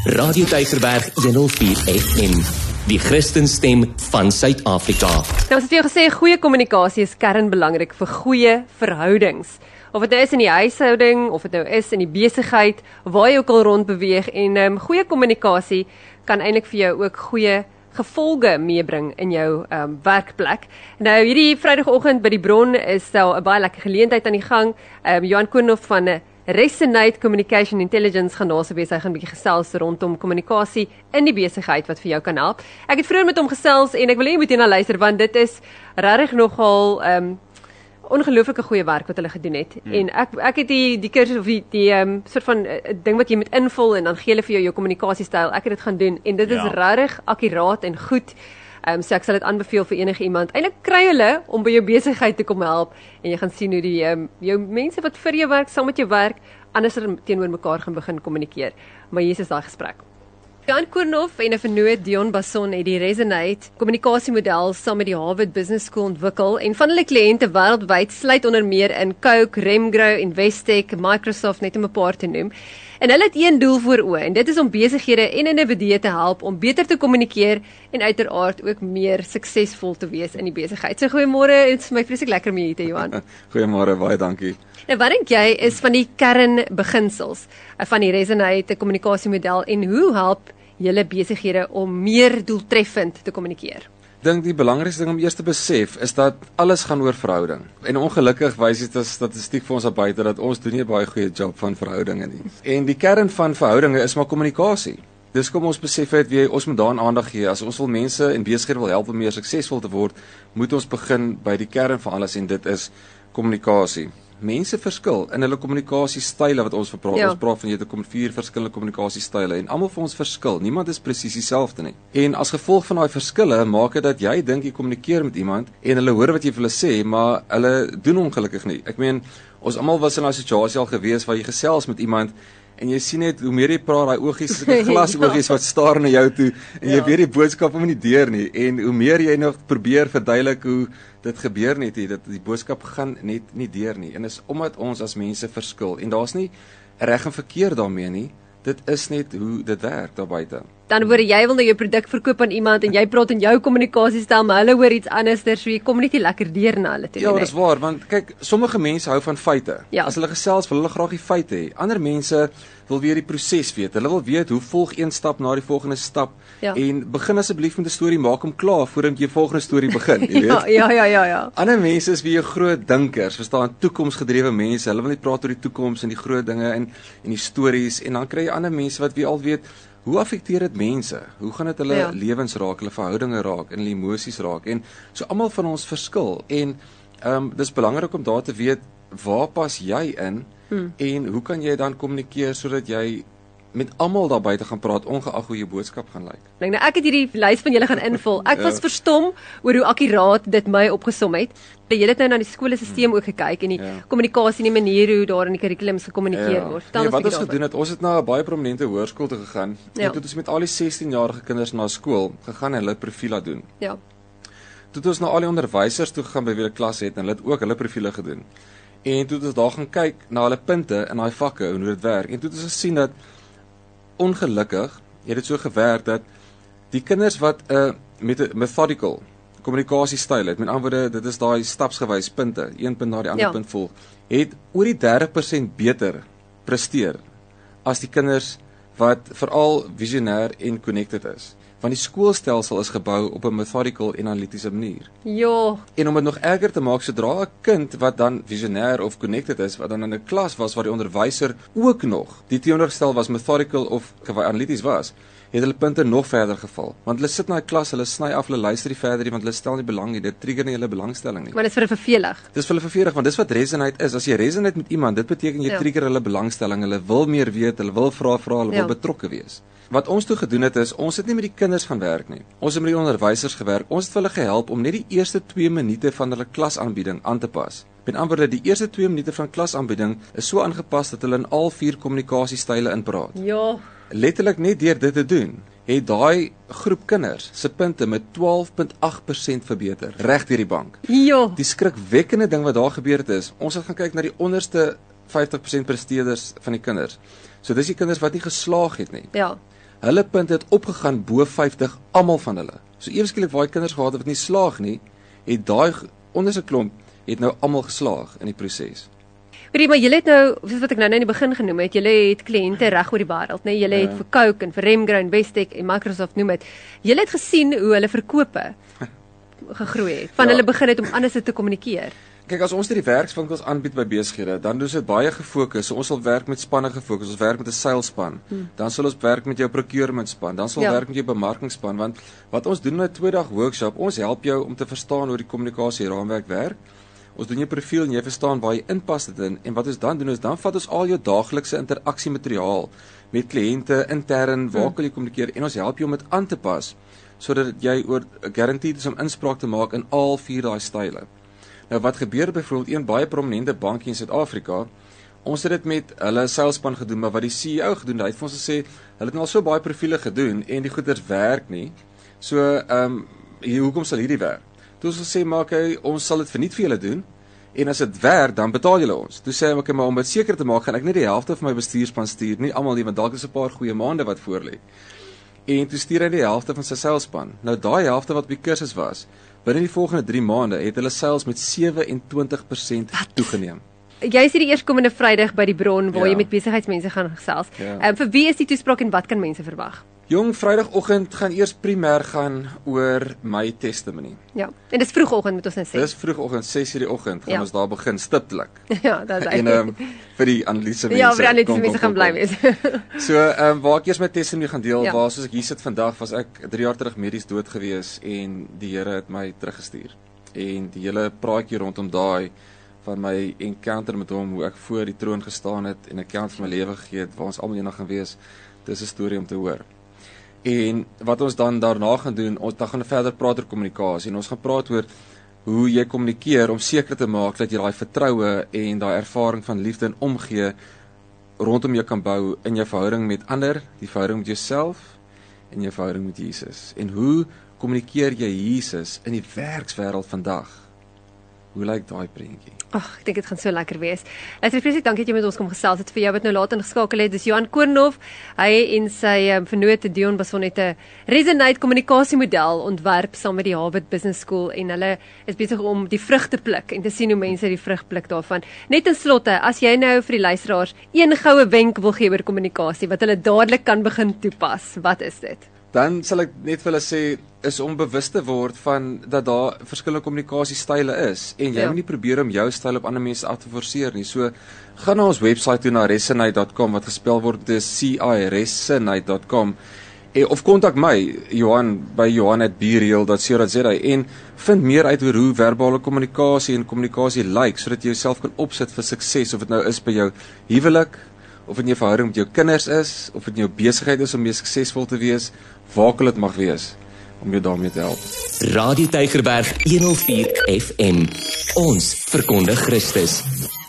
Radio Tygerberg 104 FM, die Christenstem van Suid-Afrika. Nou, as ek vir jou gesê, goeie kommunikasie is kernbelangrik vir goeie verhoudings. Of dit nou is in die huishouding, of dit nou is in die besigheid, waar jy ook al rond beweeg, en goeie kommunikasie kan eintlik vir jou ook goeie gevolge meebring in jou werkplek. Nou, hierdie Vrydagoggend by die Bron is daar 'n baie lekker geleentheid aan die gang. Johan Koornhof van Resonate Communication Intelligence gaan daar wees. Hy gaan 'n bietjie gesels rondom kommunikasie in die besigheid wat vir jou kan help. Ek het vroeër met hom gesels en ek wil hê jy moet hierna luister want dit is regtig nogal ongelooflike goeie werk wat hulle gedoen het. En ek het die kursus of die soort van ding wat jy moet invul en dan gee hulle vir jou kommunikasiestyl. Ek het dit gaan doen en dit is regtig akkuraat en goed. So ek sal dit aanbeveel vir enige iemand. Eintlik kry hulle om by jou besigheid te kom help en jy gaan sien hoe die jou mense wat vir jou werk, saam met jou werk, anders teenoor mekaar gaan begin kommunikeer. Maar hier is daai gesprek. Johan Koornhof en 'n vernoot Dion Basson het die Resonate kommunikasiemodel saam met die Harvard Business School ontwikkel en van hulle kliënte wêreldwyd sluit onder meer in Coke, Remgro, Investec, Microsoft, net om 'n paar te noem. En hulle het een doel voor oë en dit is om besighede en individue te help om beter te kommunikeer en uiteraard ook meer suksesvol te wees in die besigheid. So goeiemôre, dit is vir my vreeslik lekker om hier te Johan. Goeiemôre, baie dankie. Nou, wat dink jy is van die kernbeginsels van die Resonate kommunikasiemodel en hoe help julle besighede om meer doeltreffend te kommunikeer? Ek dink die belangrikste ding om eers te besef is dat alles gaan oor verhouding. En ongelukkig wys dit as statistiek vir ons daar buite dat ons doen nie 'n baie goeie job van verhoudinge nie. En die kern van verhoudinge is maar kommunikasie. Dis kom ons besef het ons moet daaraan aandag gee. As ons wil mense en besighede wil help om meer suksesvol te word, moet ons begin by die kern van alles en dit is kommunikasie. Mense verskil in hulle kommunikasiestyle wat ons praat. Ons praat van jy het 4 verskillende kommunikasiestyle en almal van ons verskil. Niemand is presies dieselfde nie. En as gevolg van daai verskille maak dit dat jy dink jy kommunikeer met iemand en hulle hoor wat jy vir hulle sê, maar hulle doen ongelukkig nie. Ek meen, ons almal was in 'n situasie al gewees waar jy gesels met iemand en jy sien net hoe meer jy praat, daai oogies, glasogies wat staar na jou toe en jy weet die boodskap hom nie deur nie en hoe meer jy nog probeer verduidelik hoe dit gebeur net nie, dat die boodskap gaan net nie deur nie. En is omdat ons as mense verskil en daar's nie reg en verkeerd daarmee nie. Dit is net hoe dit werk daar buite. Dan hoor jy wil nou jou produk verkoop aan iemand en jy praat in jou kommunikasiestel, maar hulle hoor iets anders, so jy kom net nie lekker deur na hulle toe nie. Ja, dis waar, want kyk, sommige mense hou van feite. As hulle gesels, wil hulle graag die feite hê. Ander mense wil weer die proses weet. Hulle wil weet hoe volg een stap na die volgende stap. En begin asseblief met 'n storie, maak hom klaar voordat jy die volgende storie begin, jy weet. Ja. Ander mense is weer groot dinkers, verstaan, toekomsgedrewe mense. Hulle wil net praat oor die toekoms en die groot dinge en die stories en dan kry jy ander mense wat wie al weet hoe affekteer dit mense? Hoe gaan dit hulle lewens raak, hulle verhoudinge raak en hulle emosies raak? En so almal van ons verskil en dis belangrik om daar te weet waar pas jy in en hoe kan jy dan kommunikeer sodat jy met almal daar buite gaan praat ongeag hoe jou boodskap gaan lyk. Nou ek het hierdie lys van julle gaan invul. Ek was verstom oor hoe akkuraat dit my opgesom het. Jy het nou na die skoolstelsel ook gekyk en die kommunikasie en die manier hoe daar in die kurrikulums gekommunikeer word. Wat ons gedoen het, ons het na 'n baie prominente hoërskool toe gegaan. En toe het ons met al die 16-jarige kinders na skool gegaan en hulle profiele doen. Toe het ons na al die onderwysers toe gegaan by wie hulle klas het en hulle het ook hulle profiele gedoen. En toe het ons daar gaan kyk na hulle punte in daai vakke en hoe dit werk. En toe het ons gesien dat ongelukkig het dit so gewerk dat die kinders wat met 'n methodical kommunikasiestyl het, met ander woorde, dit is daai stapsgewys punte, een punt na die ander punt volg, het oor die 30% beter presteer as die kinders wat veral visionêr en connected is. Want die skoolstelsel is gebou op 'n methodical en analitiese manier. En om dit nog erger te maak, sodra 'n kind wat dan visionêr of connected is, wat dan in 'n klas was waar die onderwyser ook nog die teenoorgestel was methodical of analities was, het hulle punte nog verder geval. Want hulle sit na 'n klas, hulle sny af, hulle luister nie verder nie, want hulle stel nie belang nie, dit trigger nie hulle belangstelling nie. Maar dit is vir hulle vervelig. Dis vir hulle vervelig, want dis wat resonate is. As jy resonate met iemand, dit beteken jy trigger hulle belangstelling, hulle wil meer weet, hulle wil vra, hulle wil betrokke wees. Wat ons toe gedoen het is, ons het nie met die kinders gaan werk nie. Ons het met die onderwysers gewerk. Ons het vir hulle gehelp om net die eerste 2 minute van hulle klasaanbieding aan te pas. Met ander woorde, die eerste 2 minute van klasaanbieding is so aangepas dat hulle in al 4 kommunikasiestyle inpraat. Letterlik net deur dit te doen, het daai groep kinders se punte met 12.8% verbeter, reg deur die bank. Die skrikwekkende ding wat daar gebeur het is, ons het gaan kyk na die onderste 50% presteerders van die kinders. So dis die kinders wat nie geslaag het nie. hulle punte het opgegaan bo 50, almal van hulle. So eweskielik waar hy kinders gehad het wat nie slaag nie, het daai onderste klomp het nou almal geslaag in die proses. Hoorie, maar julle het nou, soos wat ek nou in die begin genoem het, julle het kliënte reg oor die wêreld, nee, julle het vir Coke en vir Remground, Westec en Microsoft noem dit. Julle het gesien hoe hulle verkope gegroei het, van hulle begin het om anders te kommunikeer. Kyk, as ons die werkswinkels aanbied by besighede, dan doen dit baie gefokus. So ons sal werk met spanne gefokus, ons werk met 'n salespan. Dan sal ons werk met jou procurement span, dan sal ons werk met jou bemarkingspan, want wat ons doen in 'n 2-dag workshop, ons help jou om te verstaan hoe die kommunikasie raamwerk werk. Ons doen jou profiel en jy verstaan waar jy inpas dit in, en wat ons dan doen is, dan vat ons al jou daaglikse interaksiemateriaal met kliënte, intern, waar kan jy kommunikeer, en ons help jou om dit aan te pas, sodat jy oor guaranteed is om inspraak te maak in al 4 daai style. Nou wat gebeur byvoorbeeld, een baie prominente bankie in Suid-Afrika, ons het dit met hulle salespan gedoen, maar wat die CEO gedoen, hy het vir ons gesê, hulle het nou al so baie profiele gedoen, en die goeders werk nie, so, hoekom sal hierdie werk? Toe ons gesê, maar okay, ons sal dit verniet vir julle doen, en as dit werk, dan betaal julle ons. Toe sê hy, okay, maar om dit seker te maak, gaan ek nie die helfte van my bestuurspan stuur, nie almal nie, want dalk is 'n paar goeie maande wat voor lê. En toe stuur hy die helfte van sy salespan. Nou daai helfte wat op die kursus was, binne die volgende 3 maande het hulle sales met 27% toegeneem. Jy is die eerskomende Vrydag by die Bron waar jy met besigheidsmense gaan gesels. Vir wie is die toespraak en wat kan mense verwag? Jong, Vrydagoggend gaan eers primêr gaan oor my testimony. Ja, en dis vroegoggend moet ons net sê. Dis vroegoggend, 6:00 die oggend, gaan ons daar begin stiptelik. Ja, dat is En vir die analise mense. Ja, vir die analise mense gaan bly wees. So, waar ek eers my testimony gaan deel, waar soos ek hier sit vandag, was ek 3 jaar terug medies dood gewees en die Here het my teruggestuur. En die hele praatjie rondom daai van my encounter met hom, hoe ek voor die troon gestaan het en 'n account van my lewe gegee het, waar ons almal eendag gaan wees, dis 'n storie om te hoor. En wat ons dan daarna gaan doen, ons dan gaan verder praat oor kommunikasie en ons gaan praat oor hoe jy kommunikeer om seker te maak dat jy daai vertroue en daai ervaring van liefde en omgee rondom jou kan bou in jou verhouding met ander, die verhouding met jouself en jou verhouding met Jesus. En hoe kommunikeer jy Jesus in die werkswêreld vandag? Hoe lyk daai prentjie? Ag, ek dink dit gaan so lekker wees. Luister, vreeslik dankie dat jy met ons kom gesels het. Vir jou wat nou laat ingeskakel het, dis Johan Koornhof. Hy en sy vennote Dion Bason het 'n Resonate kommunikasiemodel ontwerp saam met die Harvard Business School en hulle is besig om die vrug te pluk en te sien hoe mense die vrug pluk daarvan. Net in slotte, as jy nou vir die luisteraars een goue wenk wil gee oor kommunikasie wat hulle dadelik kan begin toepas, wat is dit? Dan sal ek net vir hulle sê, is om bewus te word van dat daar verskillende kommunikasiestyle is en jy moet nie probeer om jou styl op ander mense af te forceer nie. So gaan na ons webwerf toe na resonate.com wat gespel word resonate.com of kontak my Johan by johan@bereal.co.za en vind meer uit oor hoe verbale kommunikasie en kommunikasie lyk sodat jy jouself kan opsit vir sukses, of dit nou is by jou huwelik, of dit in jou verhouding met jou kinders is, of dit in jou besigheid is om meer suksesvol te wees, waar kan dit mag wees om jou daarmee te help. Radio Tygerberg 104 FM. Ons verkondig Christus.